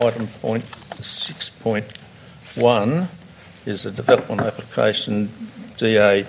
Item point 6.1 is a development application DA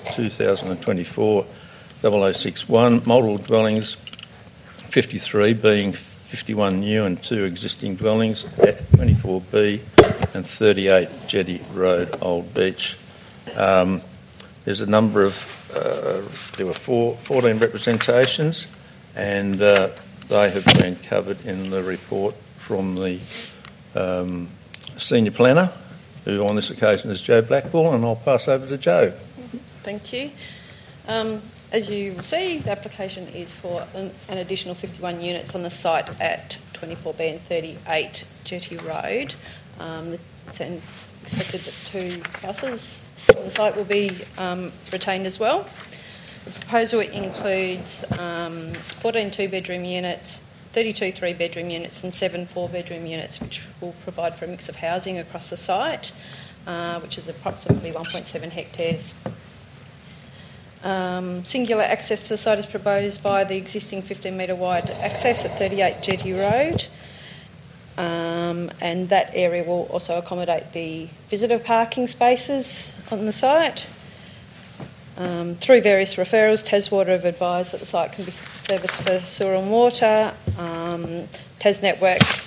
2024-0061, model dwellings 53 being 51 new and 2 existing dwellings at 24B and 38 Jetty Road, Old Beach. There's a number of, there were 14 representations, and they have been covered in the report from the senior planner, who on this occasion is Joe Blackwell, and I'll pass over to Joe. Thank you. As you will see, the application is for an additional 51 units on the site at 24B and 38 Jetty Road. It's expected that 2 houses on the site will be retained as well. The proposal includes 14 2-bedroom units, 32 3-bedroom units and 7 4-bedroom units, which will provide for a mix of housing across the site, which is approximately 1.7 hectares. Singular access to the site is proposed via the existing 15-metre wide access at 38 Jetty Road, and that area will also accommodate the visitor parking spaces on the site. Through various referrals, Taswater have advised that the site can be serviced for sewer and water. Tas Networks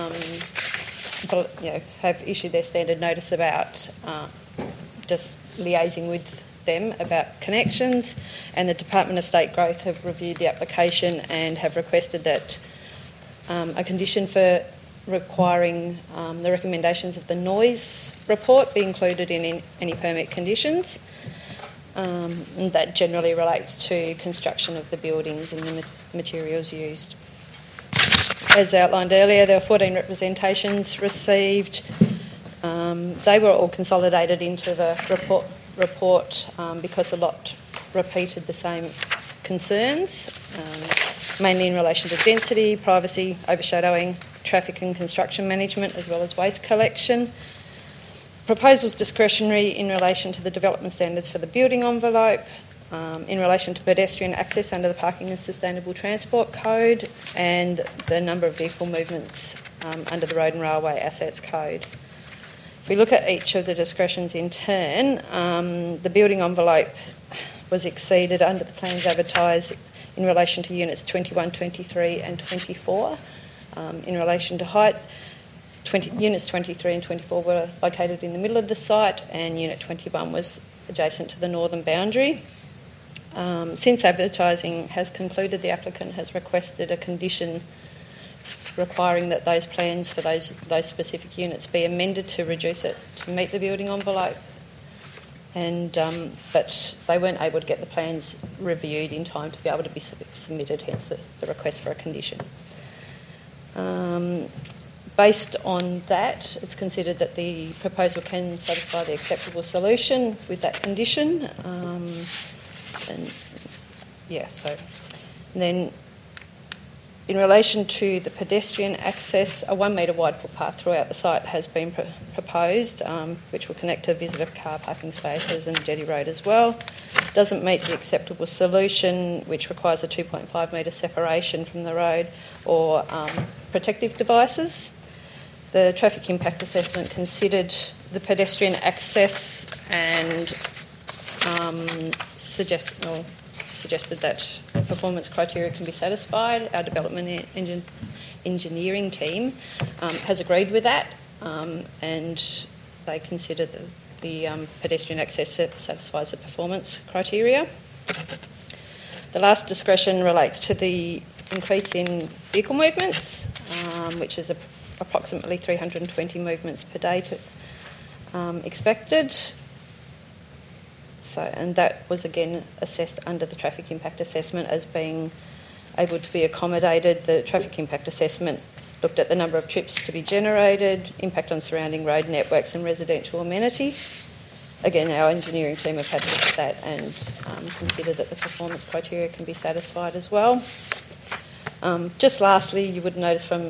have issued their standard notice about just liaising with them about connections, and the Department of State Growth have reviewed the application and have requested that a condition for requiring the recommendations of the noise report be included in any permit conditions. And that generally relates to construction of the buildings and the materials used. As outlined earlier, there were 14 representations received. They were all consolidated into the report because a lot repeated the same concerns, mainly in relation to density, privacy, overshadowing, traffic and construction management, as well as waste collection. Proposal's discretionary in relation to the development standards for the building envelope, in relation to pedestrian access under the Parking and Sustainable Transport Code, and the number of vehicle movements under the Road and Railway Assets Code. If we look at each of the discretions in turn, the building envelope was exceeded under the plans advertised in relation to units 21, 23 and 24. In relation to height, units 23 and 24 were located in the middle of the site, and unit 21 was adjacent to the northern boundary. Since advertising has concluded, the applicant has requested a condition requiring that those plans for those specific units be amended to reduce it to meet the building envelope. And but they weren't able to get the plans reviewed in time to be able to be submitted, hence the request for a condition. Based on that, it's considered that the proposal can satisfy the acceptable solution with that condition. And then in relation to the pedestrian access, a 1 metre wide footpath throughout the site has been proposed, which will connect to visitor car parking spaces and Jetty Road as well. Doesn't meet the acceptable solution, which requires a 2.5 metre separation from the road or protective devices. The traffic impact assessment considered the pedestrian access and suggested that performance criteria can be satisfied. Our development engineering team has agreed with that, and they consider that the pedestrian access satisfies the performance criteria. The last discretion relates to the increase in vehicle movements, which is approximately 320 movements per day expected. And that was again assessed under the traffic impact assessment as being able to be accommodated. The traffic impact assessment looked at the number of trips to be generated, impact on surrounding road networks and residential amenity. Again, our engineering team have had to look at that and consider that the performance criteria can be satisfied as well. Just lastly, you would notice from